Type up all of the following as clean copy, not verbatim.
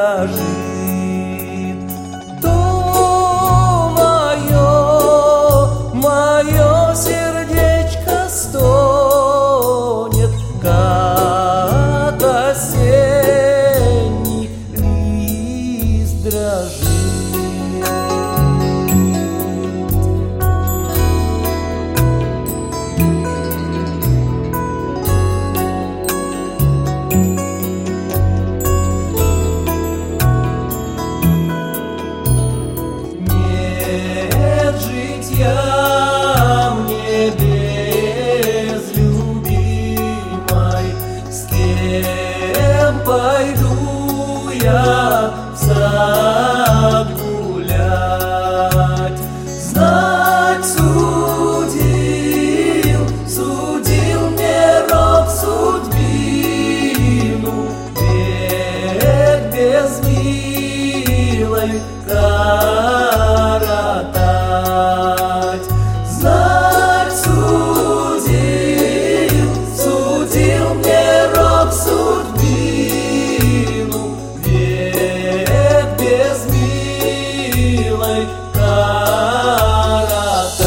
дрожит. То мое сердечко стонет, как осенний лист дрожит. Я мне без любимой, с кем пойду я в сад гулять? Знать судил мне рок судьбину, век без милой коротать. Знать судил мне рок судьбину, век без милой коротать.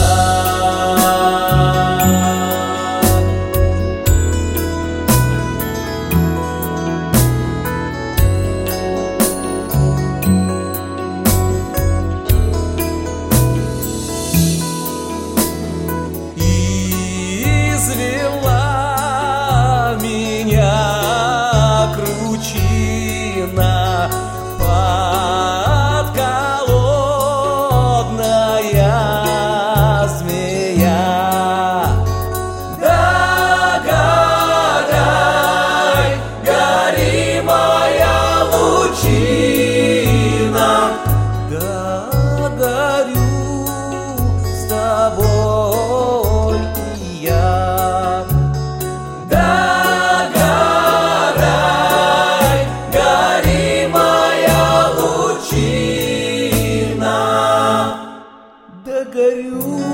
Извела меня кручина, подколодная змея. Догорай, гори моя лучина, догорю с тобой я. Догорай, гори моя лучина, догорю